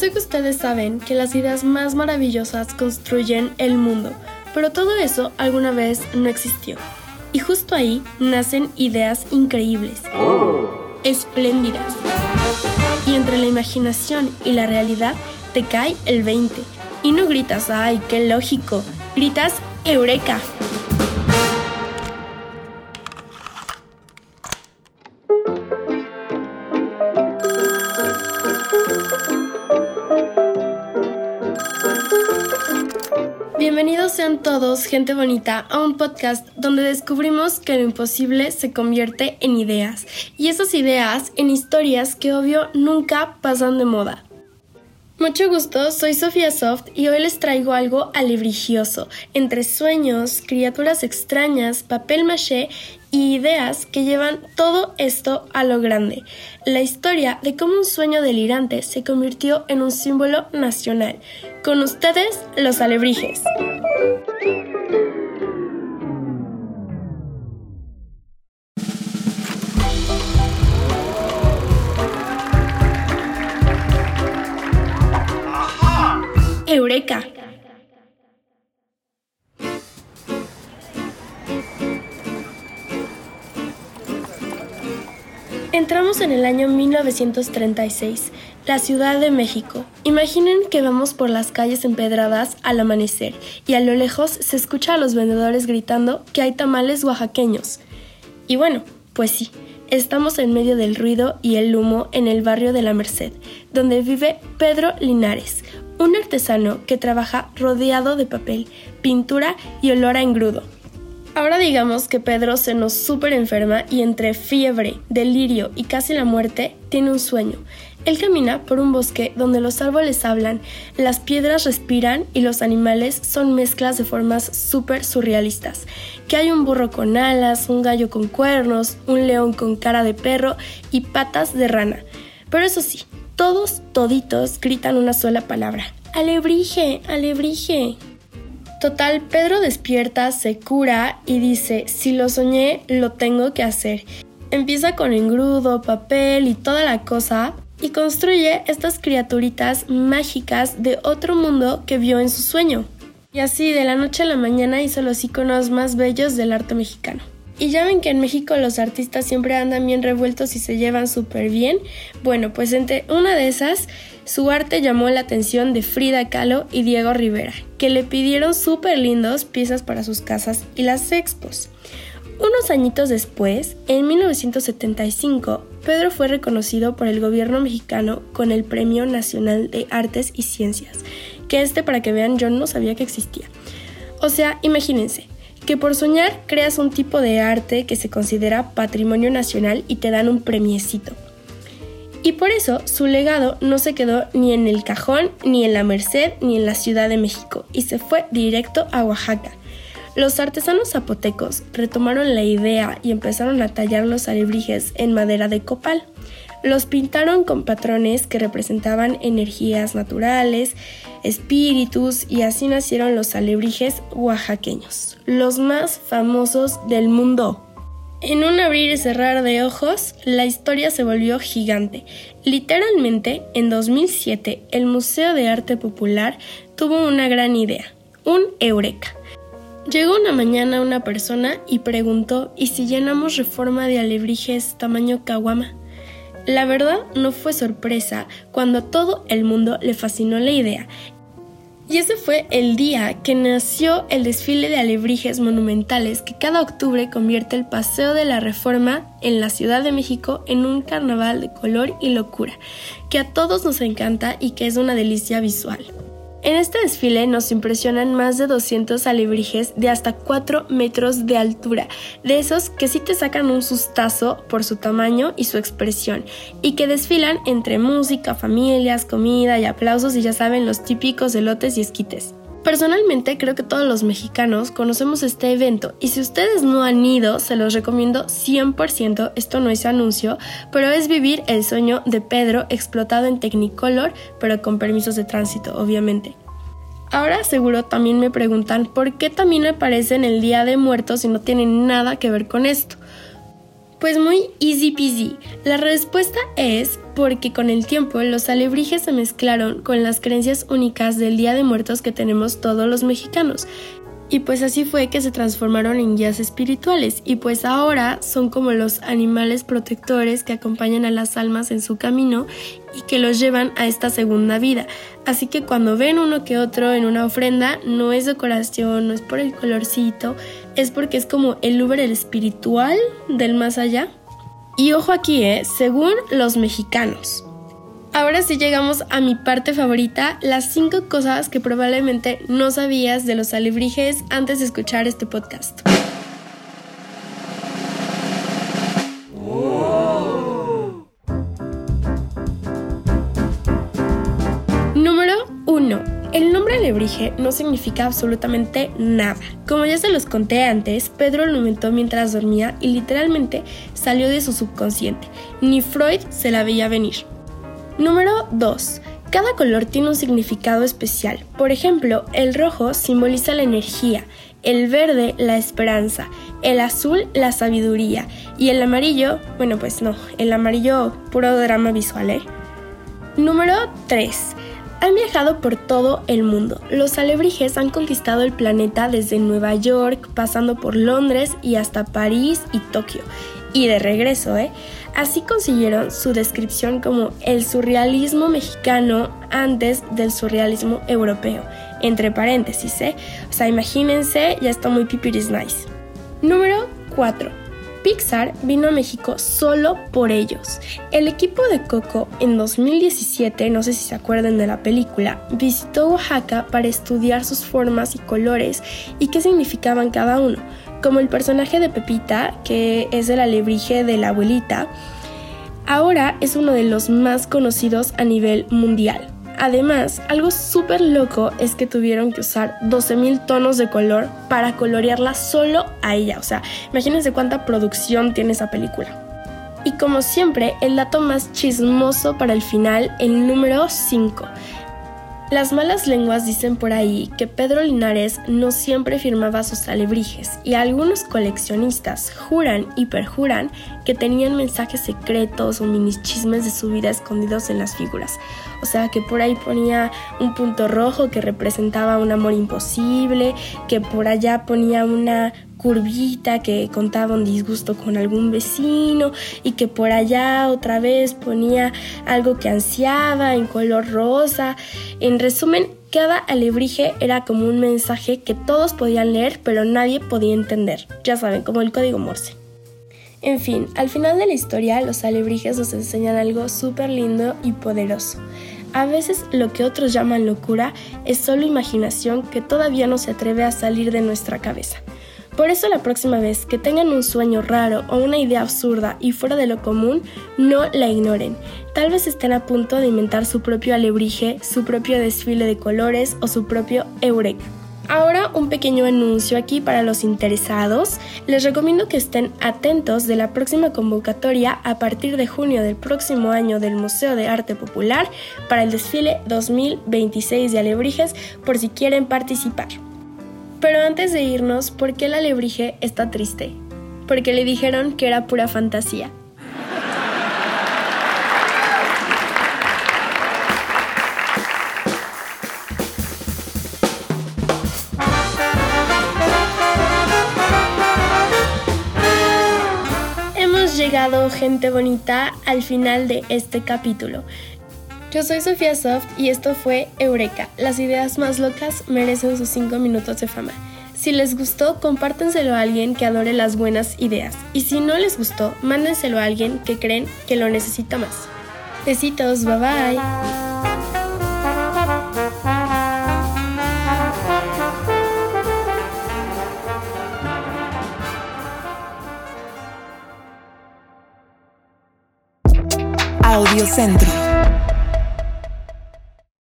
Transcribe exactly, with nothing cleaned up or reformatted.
sé que ustedes saben que las ideas más maravillosas construyen el mundo, pero todo eso alguna vez no existió. Y justo ahí nacen ideas increíbles, espléndidas. Y entre la imaginación y la realidad te cae el veinte. Y no gritas, ¡ay, qué lógico! Gritas, ¡eureka! Bienvenidos sean todos, gente bonita, a un podcast donde descubrimos que lo imposible se convierte en ideas, y esas ideas en historias que obvio nunca pasan de moda. Mucho gusto, soy Sofía Soft y hoy les traigo algo alebrigioso, entre sueños, criaturas extrañas, papel maché y ideas que llevan todo esto a lo grande. La historia de cómo un sueño delirante se convirtió en un símbolo nacional. Con ustedes, los alebrijes. ¡Eureka! Entramos en el año mil novecientos treinta y seis, la Ciudad de México. Imaginen que vamos por las calles empedradas al amanecer y a lo lejos se escucha a los vendedores gritando que hay tamales oaxaqueños. Y bueno, pues sí, estamos en medio del ruido y el humo en el barrio de La Merced, donde vive Pedro Linares, un artesano que trabaja rodeado de papel, pintura y olor a engrudo. Ahora digamos que Pedro se nos súper enferma y entre fiebre, delirio y casi la muerte, tiene un sueño. Él camina por un bosque donde los árboles hablan, las piedras respiran y los animales son mezclas de formas súper surrealistas. Que hay un burro con alas, un gallo con cuernos, un león con cara de perro y patas de rana. Pero eso sí, todos, toditos, gritan una sola palabra. ¡Alebrije! ¡Alebrije! Total, Pedro despierta, se cura y dice, si lo soñé, lo tengo que hacer. Empieza con engrudo, papel y toda la cosa y construye estas criaturitas mágicas de otro mundo que vio en su sueño. Y así, de la noche a la mañana hizo los iconos más bellos del arte mexicano. Y ya ven que en México los artistas siempre andan bien revueltos y se llevan súper bien. Bueno, pues entre una de esas, su arte llamó la atención de Frida Kahlo y Diego Rivera, que le pidieron súper lindos piezas para sus casas y las expos. Unos añitos después, en mil novecientos setenta y cinco, Pedro fue reconocido por el gobierno mexicano con el Premio Nacional de Artes y Ciencias, que este, para que vean, yo no sabía que existía. O sea, imagínense, que por soñar creas un tipo de arte que se considera patrimonio nacional y te dan un premiecito. Y por eso su legado no se quedó ni en el Cajón, ni en La Merced, ni en la Ciudad de México, y se fue directo a Oaxaca. Los artesanos zapotecos retomaron la idea y empezaron a tallar los alebrijes en madera de copal. Los pintaron con patrones que representaban energías naturales, espíritus, y así nacieron los alebrijes oaxaqueños, los más famosos del mundo. En un abrir y cerrar de ojos, la historia se volvió gigante. Literalmente, en dos mil siete, el Museo de Arte Popular tuvo una gran idea, un eureka. Llegó una mañana una persona y preguntó, ¿y si llenamos Reforma de alebrijes tamaño caguama? La verdad no fue sorpresa cuando a todo el mundo le fascinó la idea. Y ese fue el día que nació el desfile de alebrijes monumentales que cada octubre convierte el Paseo de la Reforma en la Ciudad de México en un carnaval de color y locura, que a todos nos encanta y que es una delicia visual. En este desfile nos impresionan más de doscientos alebrijes de hasta cuatro metros de altura, de esos que sí te sacan un sustazo por su tamaño y su expresión, y que desfilan entre música, familias, comida y aplausos y ya saben, los típicos elotes y esquites. Personalmente creo que todos los mexicanos conocemos este evento y si ustedes no han ido, se los recomiendo cien por ciento, esto no es anuncio, pero es vivir el sueño de Pedro explotado en Technicolor, pero con permisos de tránsito, obviamente. Ahora seguro también me preguntan por qué también aparece en el Día de Muertos y no tiene nada que ver con esto. Pues muy easy peasy. La respuesta es porque con el tiempo los alebrijes se mezclaron con las creencias únicas del Día de Muertos que tenemos todos los mexicanos. Y pues así fue que se transformaron en guías espirituales y pues ahora son como los animales protectores que acompañan a las almas en su camino y que los llevan a esta segunda vida. Así que cuando ven uno que otro en una ofrenda, no es decoración, no es por el colorcito, es porque es como el Uber espiritual del más allá. Y ojo aquí, ¿eh? Según los mexicanos. Ahora sí llegamos a mi parte favorita, las cinco cosas que probablemente no sabías de los alebrijes antes de escuchar este podcast. Oh. Número uno. El nombre alebrije no significa absolutamente nada. Como ya se los conté antes, Pedro lo inventó mientras dormía y literalmente salió de su subconsciente. Ni Freud se la veía venir. Número dos. Cada color tiene un significado especial. Por ejemplo, el rojo simboliza la energía, el verde la esperanza, el azul la sabiduría y el amarillo, bueno pues no, el amarillo puro drama visual, ¿eh? Número tres. Han viajado por todo el mundo. Los alebrijes han conquistado el planeta desde Nueva York, pasando por Londres y hasta París y Tokio. Y de regreso, ¿eh? Así consiguieron su descripción como el surrealismo mexicano antes del surrealismo europeo. Entre paréntesis, ¿eh? O sea, imagínense, ya está muy pipiris nice. Número cuatro. Pixar vino a México solo por ellos. El equipo de Coco en dos mil diecisiete, no sé si se acuerdan de la película, visitó Oaxaca para estudiar sus formas y colores y qué significaban cada uno. Como el personaje de Pepita, que es el alebrije de la abuelita, ahora es uno de los más conocidos a nivel mundial. Además, algo súper loco es que tuvieron que usar doce mil tonos de color para colorearla solo a ella. O sea, imagínense cuánta producción tiene esa película. Y como siempre, el dato más chismoso para el final, el número cinco. Las malas lenguas dicen por ahí que Pedro Linares no siempre firmaba sus alebrijes y algunos coleccionistas juran y perjuran que tenían mensajes secretos o mini chismes de su vida escondidos en las figuras. O sea, que por ahí ponía un punto rojo que representaba un amor imposible, que por allá ponía una curvita que contaba un disgusto con algún vecino y que por allá otra vez ponía algo que ansiaba en color rosa. En resumen, cada alebrije era como un mensaje que todos podían leer pero nadie podía entender. Ya saben, como el código Morse. En fin, al final de la historia los alebrijes nos enseñan algo súper lindo y poderoso. A veces lo que otros llaman locura es solo imaginación que todavía no se atreve a salir de nuestra cabeza. Por eso la próxima vez que tengan un sueño raro o una idea absurda y fuera de lo común, no la ignoren. Tal vez estén a punto de inventar su propio alebrije, su propio desfile de colores o su propio eureka. Ahora un pequeño anuncio aquí para los interesados. Les recomiendo que estén atentos de la próxima convocatoria a partir de junio del próximo año del Museo de Arte Popular para el desfile dos mil veintiséis de alebrijes por si quieren participar. Pero antes de irnos, ¿por qué el alebrije está triste? Porque le dijeron que era pura fantasía. Hemos llegado, gente bonita, al final de este capítulo. Yo soy Sofía Soft y esto fue Eureka. Las ideas más locas merecen sus cinco minutos de fama. Si les gustó, compártenselo a alguien que adore las buenas ideas. Y si no les gustó, mándenselo a alguien que creen que lo necesita más. Besitos, bye bye. Audiocentro.